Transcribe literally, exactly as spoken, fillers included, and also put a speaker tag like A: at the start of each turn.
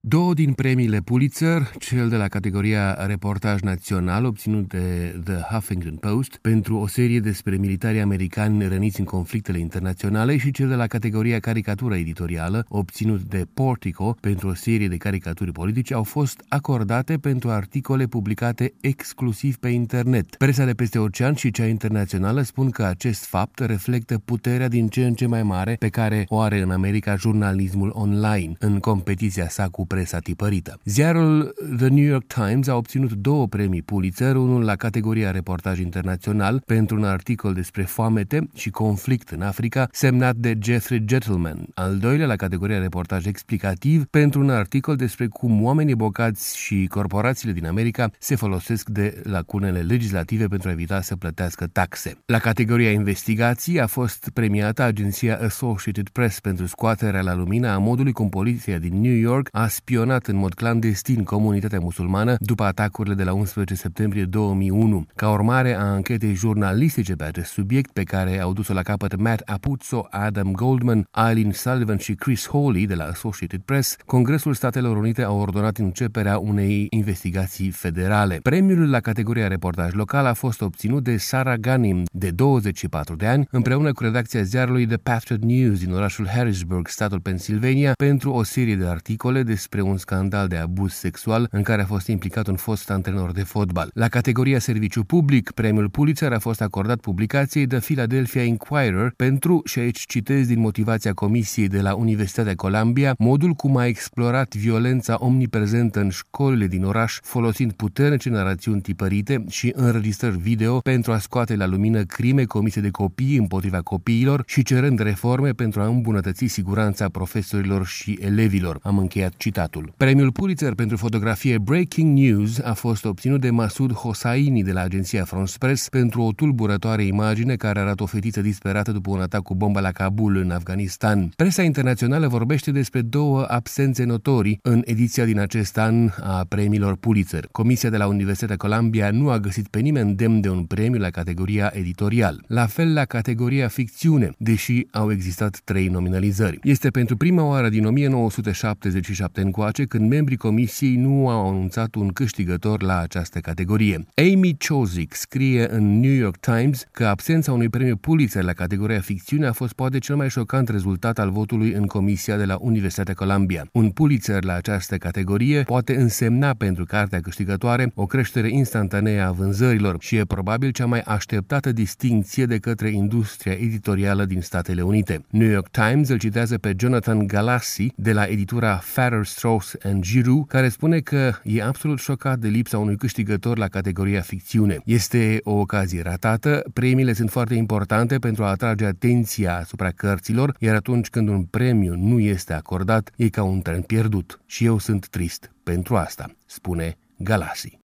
A: Două din premiile Pulitzer, cel de la categoria reportaj național obținut de The Huffington Post pentru o serie despre militari americani răniți în conflictele internaționale și cel de la categoria caricatură editorială obținut de Portico pentru o serie de caricaturi politice, au fost acordate pentru articole publicate exclusiv pe internet. Presa de peste ocean și cea internațională spun că acest fapt reflectă puterea din ce în ce mai mare pe care o are în America jurnalismul online în competiția sa cu presa tipărită. Ziarul The New York Times a obținut două premii Pulitzer, unul la categoria reportaj internațional pentru un articol despre foamete și conflict în Africa, semnat de Jeffrey Gettleman, al doilea la categoria reportaj explicativ pentru un articol despre cum oamenii bogați și corporațiile din America se folosesc de lacunele legislative pentru a evita să plătească taxe. La categoria investigații a fost premiată agenția Associated Press pentru scoaterea la lumină a modului cum poliția din New York a spionat în mod clandestin comunitatea musulmană după atacurile de la unsprezece septembrie două mii unu. Ca urmare a anchetei jurnalistice pe acest subiect, pe care au dus-o la capăt Matt Apuzzo, Adam Goldman, Eileen Sullivan și Chris Hawley de la Associated Press, Congresul Statelor Unite a ordonat începerea unei investigații federale. Premiul la categoria reportaj local a fost obținut de Sarah Ganim, de douăzeci și patru de ani, împreună cu redacția ziarului The Patriot News din orașul Harrisburg, statul Pennsylvania, pentru o serie de articole despre un scandal de abuz sexual în care a fost implicat un fost antrenor de fotbal. La categoria serviciu public, premiul Pulitzer a fost acordat publicației The Philadelphia Inquirer pentru, și aici citez din motivația comisiei de la Universitatea Columbia, modul cum a explorat violența omniprezentă în școlile din oraș, folosind puternice narațiuni tipărite și înregistrări video pentru a scoate la lumină crime comise de copii împotriva copiilor și cerând reforme pentru a îmbunătăți siguranța profesorilor și elevilor. Am încheiat citatul. Premiul Pulitzer pentru fotografie Breaking News a fost obținut de Masoud Hosseini de la agenția France Press pentru o tulburătoare imagine care arată o fetiță disperată după un atac cu bombă la Kabul, în Afganistan. Presa internațională vorbește despre două absențe notorii în ediția din acest an a premiilor Pulitzer. Comisia de la Universitatea Columbia nu a găsit pe nimeni demn de un premiu la categoria editorial. La fel la categoria ficțiune, deși au existat trei nominalizări. Este pentru prima oară din o mie nouă sute șaptezeci și șapte încoace când membrii comisiei nu au anunțat un câștigător la această categorie. Amy Chozick scrie în New York Times că absența unui premiu Pulitzer la categoria ficțiune a fost poate cel mai șocant rezultat al votului în comisia de la Universitatea Columbia. Un Pulitzer la această categorie poate însemna pentru cartea câștigătoare o creștere instantanee a vânzărilor și e probabil cea mai așteptată distincție de către industria editorială din Statele Unite. New York Times îl citează pe Jonathan Galassi de la editura Farrar, Straus and Giroux, care spune că e absolut șocat de lipsa unui câștigător la categoria ficțiune. Este o ocazie ratată, premiile sunt foarte importante pentru a atrage atenția asupra cărților, iar atunci când un premiu nu este acordat, e ca un tren pierdut. Și eu sunt trist pentru asta, spune Galassi.